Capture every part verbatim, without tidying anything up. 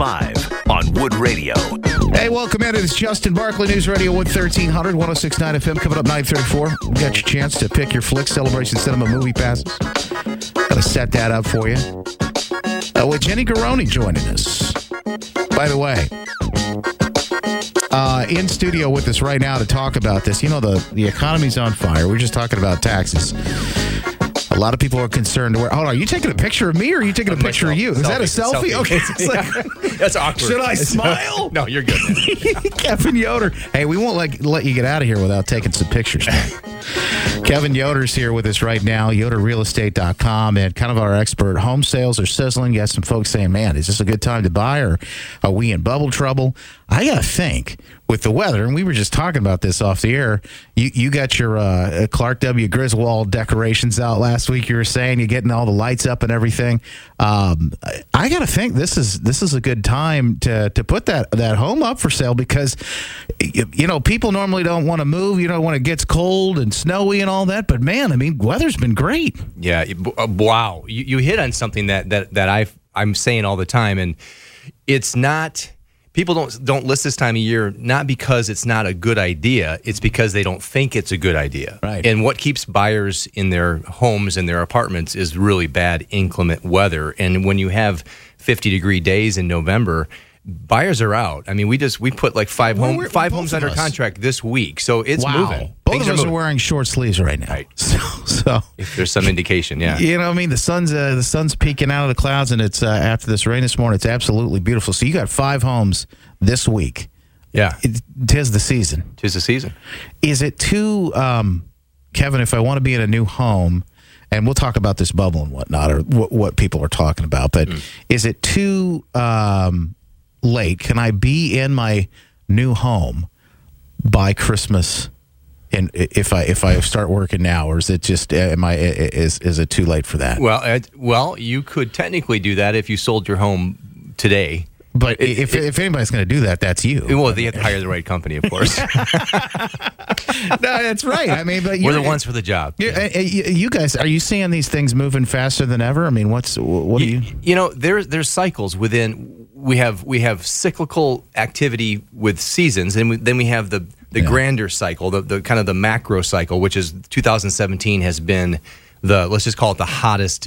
live on Wood Radio. Hey, welcome in. It's Justin Barkley, News Radio Wood thirteen hundred, one oh six point nine F M. Coming up nine thirty-four. We got your chance to pick your Flick Celebration Cinema movie passes. Got to set that up for you. Uh, with Jenny Garoni joining us. By the way, uh, in studio with us right now to talk about this. You know, the, the economy's on fire. We're just talking about taxes. A lot of people are concerned. Where, hold on, are you taking a picture of me or are you taking a picture of you? Is that a selfie? selfie. Okay. It's like, that's awkward. Should I smile? No, you're good. Kevin Yoder. Hey, we won't let, let you get out of here without taking some pictures. Kevin Yoder's here with us right now, yoder real estate dot com, and kind of our expert. Home sales are sizzling. You got some folks saying, man, is this a good time to buy or are we in bubble trouble? I got to think with the weather, and we were just talking about this off the air, you, you got your uh, Clark W. Griswold decorations out last week. You were saying you're getting all the lights up and everything. Um, I got to think this is this is a good time to to put that, that home up for sale because, you, you know, people normally don't want to move, you know, when it gets cold and snowy and all that. But, man, I mean, weather's been great. Yeah, wow. You, you hit on something that, that, that I've, I'm saying all the time, and it's not... People don't don't list this time of year not because it's not a good idea. It's because they don't think it's a good idea. Right. And what keeps buyers in their homes and their apartments is really bad inclement weather. And when you have fifty degree days in November, buyers are out. I mean, we just we put like five Well, home we're- five both homes of under us. contract this week, so it's Wow. moving. Both Things of us are moving. wearing short sleeves right now. Right. So, so If there's some indication, yeah. you know, what I mean, the sun's uh, the sun's peeking out of the clouds, and it's uh, after this rain this morning. It's absolutely beautiful. So you got five homes this week. Yeah, It, tis the season. tis the season. Is it too, um, Kevin? If I want to be in a new home, and we'll talk about this bubble and whatnot, or what, what people are talking about, but mm. is it too um, late? Can I be in my new home by Christmas? And if I if I start working now, or is it just am I is is it too late for that? Well, uh, well, you could technically do that if you sold your home today. But It- if it- if anybody's going to do that, that's you. Well, you have to hire the right company, of course. No, that's right. I mean, but We're you're the ones for the job. you're- uh, You you guys, are you seeing these things moving faster than ever? I mean, what's what do You, you? you know, there there's cycles within. We have we have cyclical activity with seasons, and we, then we have the the Yeah. grander cycle, the, the kind of the macro cycle, which is two thousand seventeen has been the let's just call it the hottest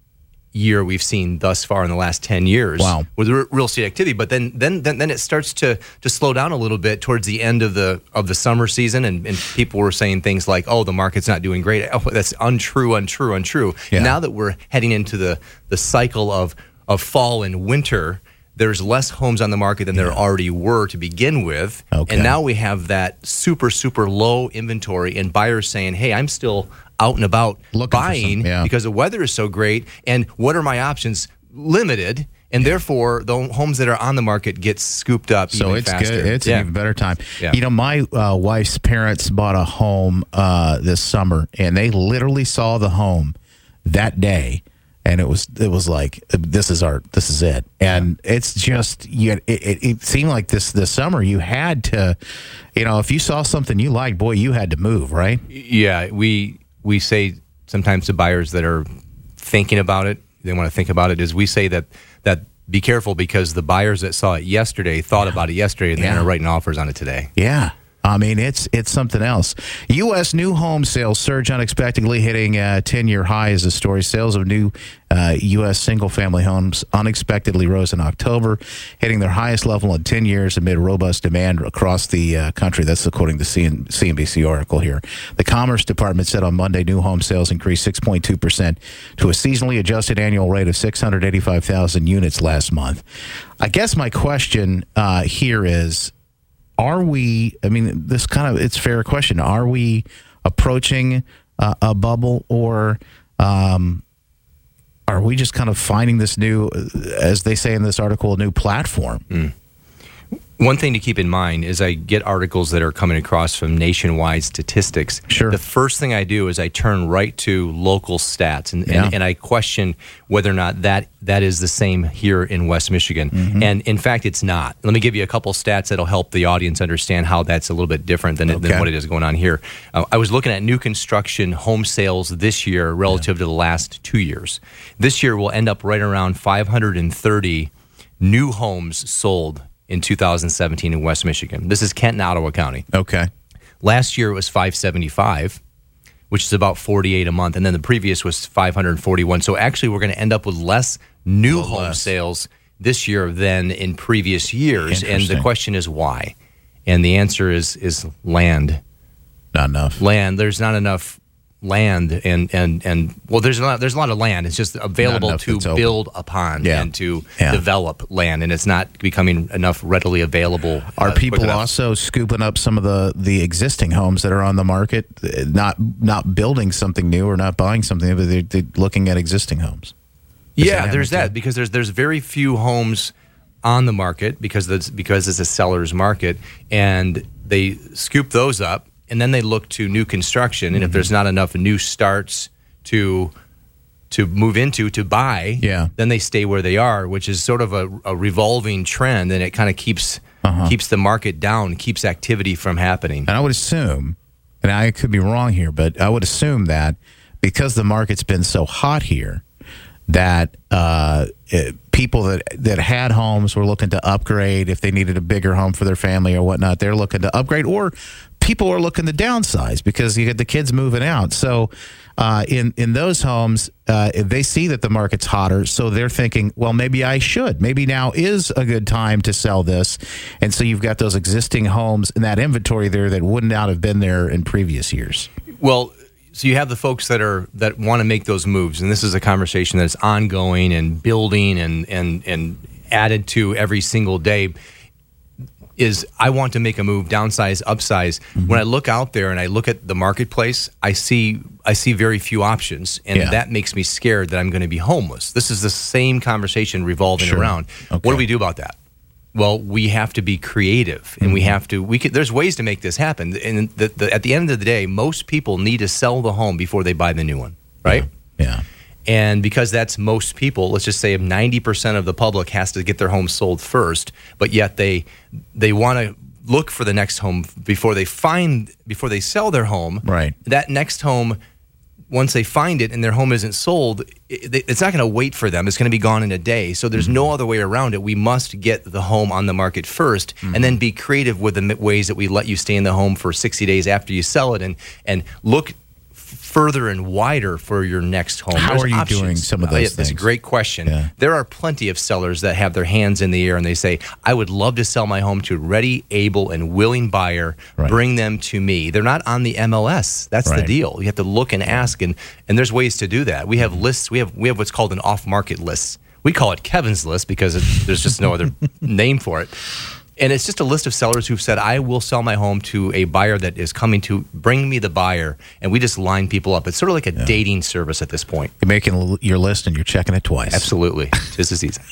year we've seen thus far in the last ten years. Wow. With re- real estate activity, but then then then, then it starts to, to slow down a little bit towards the end of the of the summer season, and, and people were saying things like, "Oh, the market's not doing great." Oh, that's untrue, untrue, untrue. Yeah. Now that we're heading into the the cycle of of fall and winter, there's less homes on the market than there already were to begin with. Okay. And now we have that super, super low inventory and buyers saying, hey, I'm still out and about Looking for buying some- yeah. because the weather is so great. And what are my options? Limited. And therefore, the homes that are on the market get scooped up So even it's faster. good. It's yeah. an even better time. Yeah. You know, my uh, wife's parents bought a home uh, this summer, and they literally saw the home that day. And it was it was like this is our this is it, and it's just you. It, it, it seemed like this this summer you had to, you know, if you saw something you liked, boy, you had to move, right? Yeah, we we say sometimes to buyers that are thinking about it, they want to think about it, is we say that that be careful because the buyers that saw it yesterday thought about it yesterday and Yeah. they're writing offers on it today. Yeah. I mean, it's it's something else. U S new home sales surge unexpectedly, hitting a ten-year high is the story. Sales of new uh, U S single-family homes unexpectedly rose in October, hitting their highest level in ten years amid robust demand across the uh, country. That's according to C N- C N B C article here. The Commerce Department said on Monday new home sales increased six point two percent to a seasonally adjusted annual rate of six hundred eighty-five thousand units last month. I guess my question uh, here is, are we, I mean, this kind of, it's a fair question. Are we approaching uh, a bubble, or um, are we just kind of finding this new, as they say in this article, a new platform? Mm. One thing to keep in mind is I get articles that are coming across from nationwide statistics. Sure. The first thing I do is I turn right to local stats, and, Yeah. and, and I question whether or not that, that is the same here in West Michigan. Mm-hmm. And in fact, it's not. Let me give you a couple stats that'll help the audience understand how that's a little bit different than, Okay. than what it is going on here. Uh, I was looking at new construction home sales this year relative to the last two years. This year we'll end up right around five hundred thirty new homes sold in two thousand seventeen in West Michigan. This is Kent and Ottawa County. Okay. Last year it was five seventy-five, which is about forty-eight a month, and then the previous was five forty-one. So actually, we're going to end up with less new Well, home less. sales this year than in previous years. And the Interesting. question is why? And the answer is is land. Not enough. Land. There's not enough land, and and and well, there's a lot. There's a lot of land. It's just available enough to that's open. build upon Yeah. and to Yeah. develop land, and it's not becoming enough readily available. Are uh, quick people enough. also scooping up some of the, the existing homes that are on the market, uh, not not building something new or not buying something, but they're, they're looking at existing homes? Is Yeah, that there's happening that too? because there's there's very few homes on the market because that's because it's a seller's market, and they scoop those up and then they look to new construction, and Mm-hmm. if there's not enough new starts to to move into to buy, Yeah. then they stay where they are, which is sort of a, a revolving trend, and it kind of keeps Uh-huh. keeps the market down, keeps activity from happening. And I would assume, and I could be wrong here, but I would assume that because the market's been so hot here, that uh, it, people that that had homes were looking to upgrade if they needed a bigger home for their family or whatnot. They're looking to upgrade, or people are looking to downsize because you get the kids moving out. So uh, in in those homes, uh, they see that the market's hotter, so they're thinking, well, maybe I should. Maybe now is a good time to sell this. And so you've got those existing homes in that inventory there that would not have been there in previous years. Well, so you have the folks that are that want to make those moves, and this is a conversation that's ongoing and building and and and added to every single day. Is I want to make a move, downsize, upsize. Mm-hmm. When I look out there and I look at the marketplace, I see I see very few options, and Yeah. that makes me scared that I'm going to be homeless. This is the same conversation revolving Sure. around. Okay. What do we do about that? Well, we have to be creative, and we have to. We could, there's ways to make this happen. And the, the, at the end of the day, most people need to sell the home before they buy the new one, right? Yeah. And because that's most people, let's just say if ninety percent of the public has to get their home sold first, but yet they they want to look for the next home before they find before they sell their home. Right. That next home, once they find it and their home isn't sold, it, it's not going to wait for them. It's going to be gone in a day. So there's no other way around it. We must get the home on the market first, and then be creative with the ways that we let you stay in the home for sixty days after you sell it, and and look further and wider for your next home. How There's are you options. doing some of Uh, those yeah, That's a things? great question. Yeah. There are plenty of sellers that have their hands in the air and they say, I would love to sell my home to a ready, able, and willing buyer. Right. Bring them to me. They're not on the M L S. That's the Right. deal. You have to look and ask, and, and there's ways to do that. We have lists. We have we have what's called an off-market list. We call it Kevin's list because it, there's just no other name for it. And it's just a list of sellers who've said, I will sell my home to a buyer that is coming to bring me the buyer. And we just line people up. It's sort of like a dating service at this point. You're making l- your list and you're checking it twice. Absolutely. This is easy.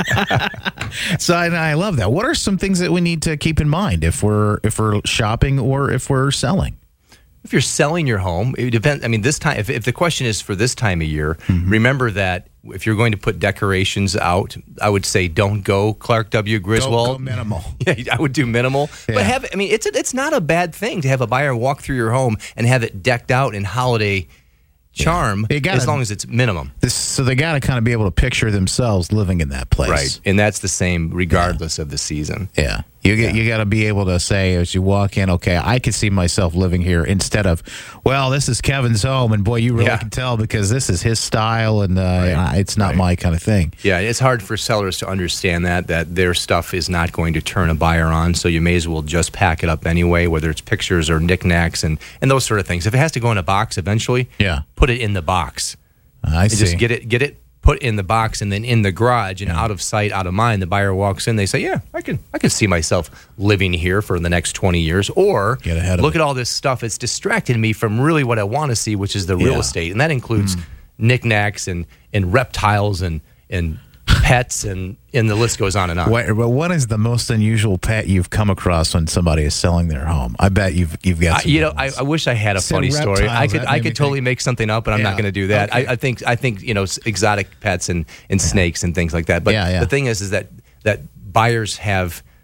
So and I love that. What are some things that we need to keep in mind if we're if we're shopping or if we're selling? If you're selling your home, it depends. I mean, this time, if, if the question is for this time of year, remember that if you're going to put decorations out, I would say don't go Clark W. Griswold. Go, go minimal. Yeah, I would do minimal. Yeah. But have, I mean, it's a, it's not a bad thing to have a buyer walk through your home and have it decked out in holiday charm, You gotta- as long as it's minimum. This, so they got to kind of be able to picture themselves living in that place. Right. And that's the same regardless of the season. Yeah. You get, you got to be able to say as you walk in, okay, I could see myself living here, instead of, well, this is Kevin's home, and boy, you really Yeah. can tell because this is his style, and uh, Right. it's not Right. my kind of thing. Yeah, it's hard for sellers to understand that that their stuff is not going to turn a buyer on, so you may as well just pack it up anyway, whether it's pictures or knickknacks and, and those sort of things. If it has to go in a box eventually, Yeah. put it in the box. I And see. just get it get it put in the box and then in the garage, and out of sight, out of mind. The buyer walks in, they say, yeah, I can I can see myself living here for the next twenty years. Or Get ahead of look it. at all this stuff. It's distracting me from really what I want to see, which is the real Yeah. estate. And that includes knickknacks and, and reptiles and and pets, and, and the list goes on and on. What, but what is the most unusual pet you've come across when somebody is selling their home? I bet you've you've got I, some you know, good I, ones. I wish I had a Said funny story. I reptiles, could that I made me could totally think. make something up, but I'm Yeah. not going to do that. Okay. I, I think I think you know s- exotic pets and, and snakes and things like that. But Yeah, yeah. the thing is, is that that buyers have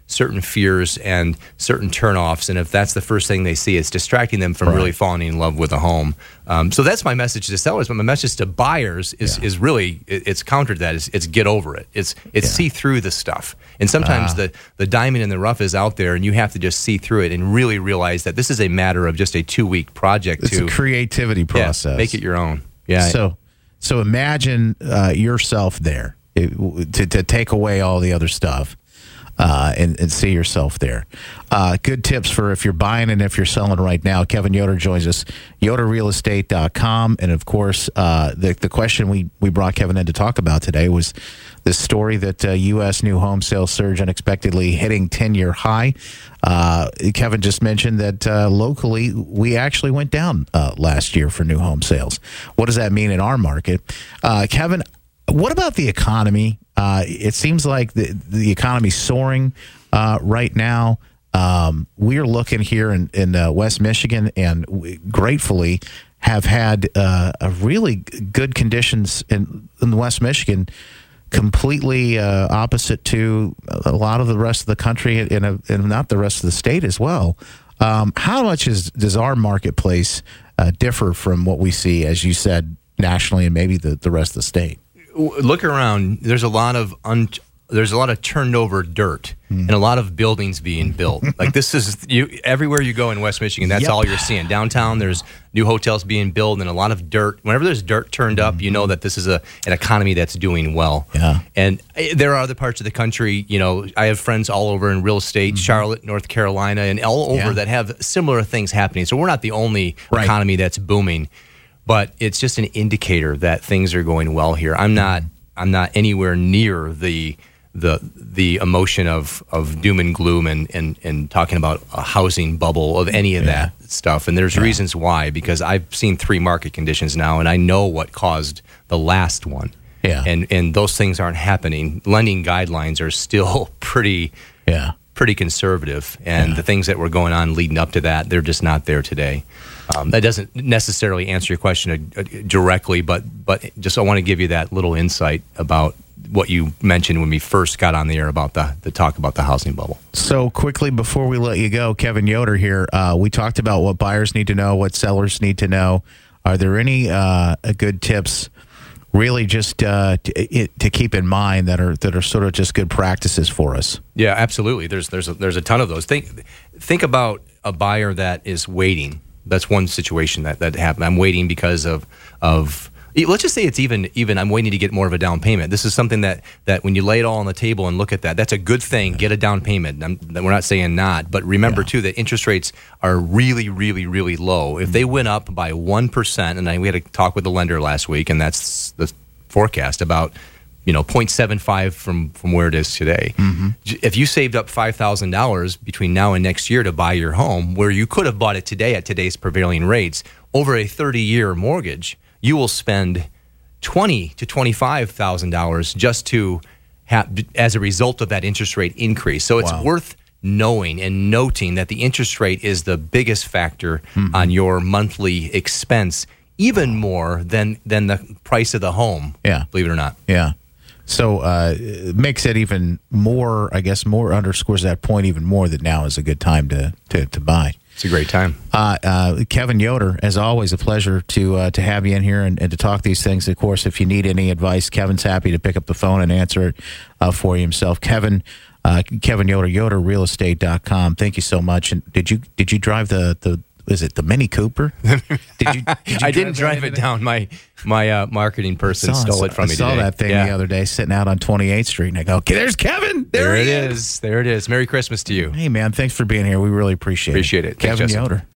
certain fears and certain turnoffs, and if that's the first thing they see, it's distracting them from Right. really falling in love with a home. Um, so that's my message to sellers, but my message to buyers is Yeah. is really it, it's countered that. It's, it's get over it. It's it's Yeah. see through the stuff, and sometimes Ah. the the diamond in the rough is out there, and you have to just see through it and really realize that this is a matter of just a two week project It's to a creativity yeah, process. make it your own. Yeah. So, so imagine uh, yourself there it, to, to take away all the other stuff uh, and, and see yourself there. Uh, good tips for if you're buying and if you're selling right now. Kevin Yoder joins us, yoder real estate dot com. And of course, uh, the, the question we, we brought Kevin in to talk about today was this story that uh, U S new home sales surge unexpectedly hitting ten-year high. Uh, Kevin just mentioned that uh, locally we actually went down uh, last year for new home sales. What does that mean in our market? Uh, Kevin, what about the economy? Uh, it seems like the, the economy's soaring uh, right now. Um, we're looking here in, in uh, West Michigan, and we gratefully have had uh, a really good conditions in, in West Michigan, completely uh, opposite to a lot of the rest of the country, and, a, and not the rest of the state as well. Um, how much is does our marketplace uh, differ from what we see, as you said, nationally and maybe the, the rest of the state? Look around. There's a lot of un, there's a lot of turned over dirt mm. and a lot of buildings being built. Like this is you everywhere you go in West Michigan. That's Yep. all you're seeing. Downtown, there's new hotels being built and a lot of dirt. Whenever there's dirt turned up, you know that this is a an economy that's doing well. Yeah. And eh, there are other parts of the country. You know, I have friends all over in real estate, mm-hmm. Charlotte, North Carolina, and all over Yeah. that have similar things happening. So we're not the only Right. economy that's booming. But it's just an indicator that things are going well here. I'm not. I'm not anywhere near the the the emotion of, of doom and gloom and, and, and talking about a housing bubble of any of Yeah. that stuff. And there's Yeah. reasons why, because I've seen three market conditions now, and I know what caused the last one. Yeah. And and those things aren't happening. Lending guidelines are still pretty. Yeah. pretty conservative, and Yeah. the things that were going on leading up to that, they're just not there today. Um, that doesn't necessarily answer your question uh, directly, but but just I want to give you that little insight about what you mentioned when we first got on the air about the, the talk about the housing bubble. So quickly before we let you go, Kevin Yoder here. Uh, we talked about what buyers need to know, what sellers need to know. Are there any uh, good tips? Really, just uh, to, it, to keep in mind that are that are sort of just good practices for us. Yeah, absolutely. There's there's a, there's a ton of those. Think think about a buyer that is waiting. That's one situation that that happened. I'm waiting because of of. Let's just say it's even even. I'm waiting to get more of a down payment. This is something that that when you lay it all on the table and look at that, that's a good thing. Get a down payment. I'm, we're not saying not, but remember Yeah. too that interest rates are really really really low. If they went up by one percent, and I, we had a talk with the lender last week, and that's the forecast about you know zero point seven five from from where it is today. Mm-hmm. If you saved up five thousand dollars between now and next year to buy your home, where you could have bought it today at today's prevailing rates, over a thirty year mortgage, you will spend twenty to twenty five thousand dollars just to have as a result of that interest rate increase. So it's Wow. worth knowing and noting that the interest rate is the biggest factor mm-hmm. on your monthly expense, even more than than the price of the home. Yeah, believe it or not. Yeah. So uh, it makes it even more, I guess, more underscores that point even more that now is a good time to, to, to buy. It's a great time. Uh, uh, Kevin Yoder, as always, a pleasure to uh, to have you in here and, and to talk these things. Of course, if you need any advice, Kevin's happy to pick up the phone and answer it uh, for you himself. Kevin, uh, Kevin Yoder, yoder real estate dot com. Thank you so much. And did you did you drive the the is it the Mini Cooper? Did you? Did you I didn't drive it down. My my uh, marketing person saw, stole it from I me saw today. that thing yeah. the other day sitting out on twenty-eighth Street, and I go, okay, there's Kevin. There, There he it is. There it is. Merry Christmas to you. Hey, man, thanks for being here. We really appreciate, Appreciate it. it. Thanks, Kevin Justin. Yoder.